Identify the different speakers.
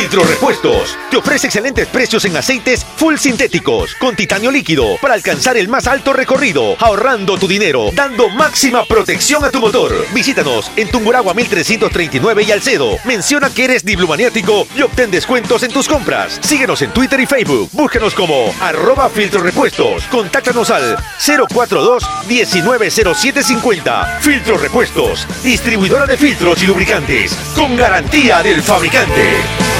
Speaker 1: Filtro Repuestos te ofrece excelentes precios en aceites full sintéticos con titanio líquido para alcanzar el más alto recorrido, ahorrando tu dinero, dando máxima protección a tu motor. Visítanos en Tungurahua 1339 y Alcedo. Menciona que eres diblumaniático y obtén descuentos en tus compras. Síguenos en Twitter y Facebook. Búsquenos como @Filtro Repuestos. Contáctanos al 042-190750. Filtro Repuestos, distribuidora de filtros y lubricantes con garantía del fabricante.